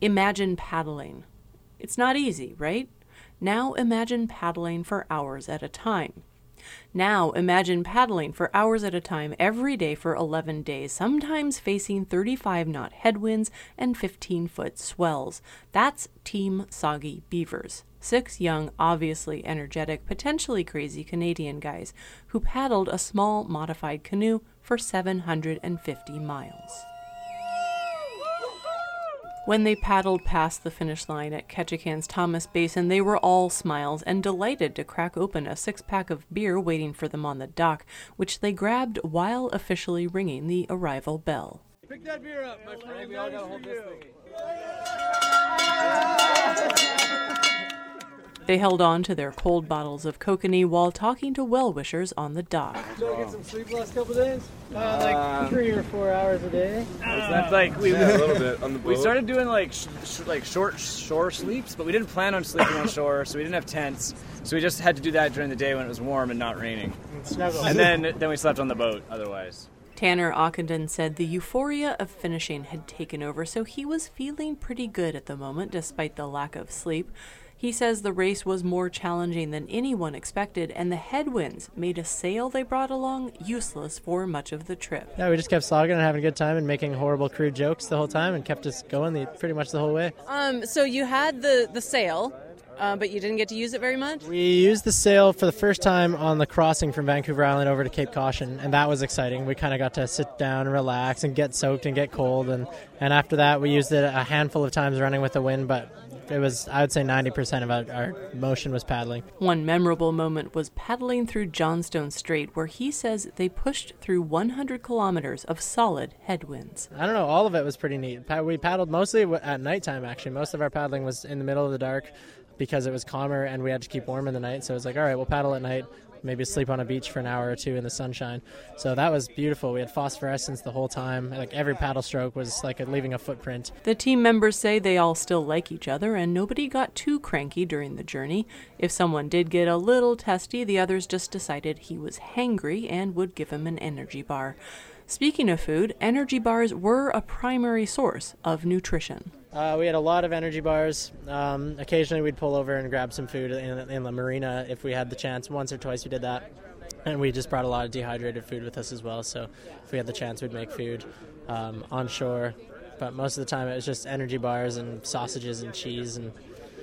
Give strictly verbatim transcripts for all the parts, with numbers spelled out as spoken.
Imagine paddling. It's not easy, right? Now imagine paddling for hours at a time. Now imagine paddling for hours at a time every day for eleven days, sometimes facing thirty-five knot headwinds and fifteen foot swells. That's Team Soggy Beavers. Six young, obviously energetic, potentially crazy Canadian guys who paddled a small modified canoe for seven hundred fifty miles. When they paddled past the finish line at Ketchikan's Thomas Basin, they were all smiles and delighted to crack open a six-pack of beer waiting for them on the dock, which they grabbed while officially ringing the arrival bell. Pick that beer up, my friend. We all gotta hold this thing. They held on to their cold bottles of kokanee while talking to well-wishers on the dock. Did you get some sleep the last couple days? Uh, like um, three or four hours a day. That's like we yeah, a little bit on the boat. We started doing like sh- sh- like short shore sleeps, but we didn't plan on sleeping on shore, so we didn't have tents. So we just had to do that during the day when it was warm and not raining. Snuggle. And then then we slept on the boat otherwise. Tanner Ockenden said the euphoria of finishing had taken over, so he was feeling pretty good at the moment despite the lack of sleep. He says the race was more challenging than anyone expected, and the headwinds made a sail they brought along useless for much of the trip. Yeah, we just kept slogging and having a good time and making horrible crude jokes the whole time and kept us going the, pretty much the whole way. Um, so you had the, the sail, uh, but you didn't get to use it very much? We used the sail for the first time on the crossing from Vancouver Island over to Cape Caution, and that was exciting. We kind of got to sit down and relax and get soaked and get cold, and, and after that we used it a handful of times running with the wind, but it was, I would say, ninety percent of our, our motion was paddling. One memorable moment was paddling through Johnstone Strait, where he says they pushed through one hundred kilometers of solid headwinds. I don't know, all of it was pretty neat. We paddled mostly at nighttime, actually. Most of our paddling was in the middle of the dark because it was calmer and we had to keep warm in the night. So it was like, all right, we'll paddle at night, maybe sleep on a beach for an hour or two in the sunshine. So that was beautiful. We had phosphorescence the whole time. Like every paddle stroke was like leaving a footprint. The team members say they all still like each other and nobody got too cranky during the journey. If someone did get a little testy, the others just decided he was hangry and would give him an energy bar. Speaking of food, energy bars were a primary source of nutrition. Uh, we had a lot of energy bars. Um, occasionally we'd pull over and grab some food in, in the marina if we had the chance. Once or twice we did that. And we just brought a lot of dehydrated food with us as well. So if we had the chance, we'd make food um, on shore. But most of the time it was just energy bars and sausages and cheese. And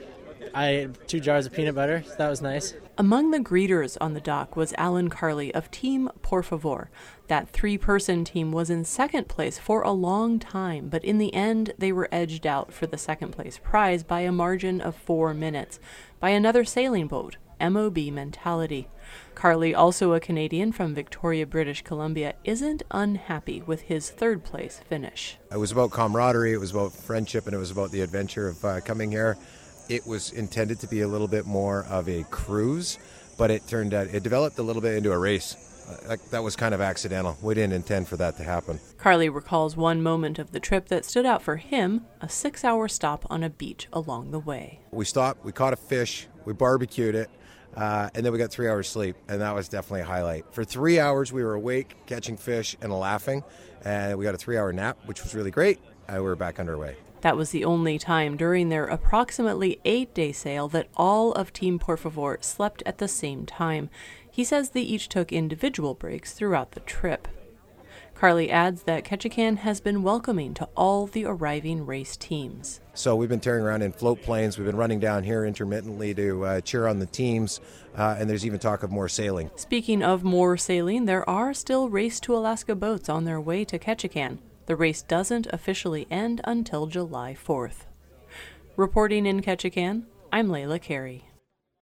I ate two jars of peanut butter. So that was nice. Among the greeters on the dock was Alan Carley of Team Por Favor. That three-person team was in second place for a long time, but in the end they were edged out for the second-place prize by a margin of four minutes by another sailing boat, M O B Mentality. Carley, also a Canadian from Victoria, British Columbia, isn't unhappy with his third-place finish. It was about camaraderie, it was about friendship, and it was about the adventure of uh, coming here. It was intended to be a little bit more of a cruise, but it turned out, it developed a little bit into a race. Uh, that was kind of accidental. We didn't intend for that to happen. Carley recalls one moment of the trip that stood out for him, a six-hour stop on a beach along the way. We stopped, we caught a fish, we barbecued it, uh, and then we got three hours sleep, and that was definitely a highlight. For three hours, we were awake, catching fish and laughing, and we got a three-hour nap, which was really great, and we were back underway. That was the only time during their approximately eight-day sail that all of Team Por Favor slept at the same time. He says they each took individual breaks throughout the trip. Carley adds that Ketchikan has been welcoming to all the arriving race teams. So we've been tearing around in float planes. We've been running down here intermittently to uh, cheer on the teams, uh, and there's even talk of more sailing. Speaking of more sailing, there are still Race to Alaska boats on their way to Ketchikan. The race doesn't officially end until July fourth. Reporting in Ketchikan, I'm Layla Carey.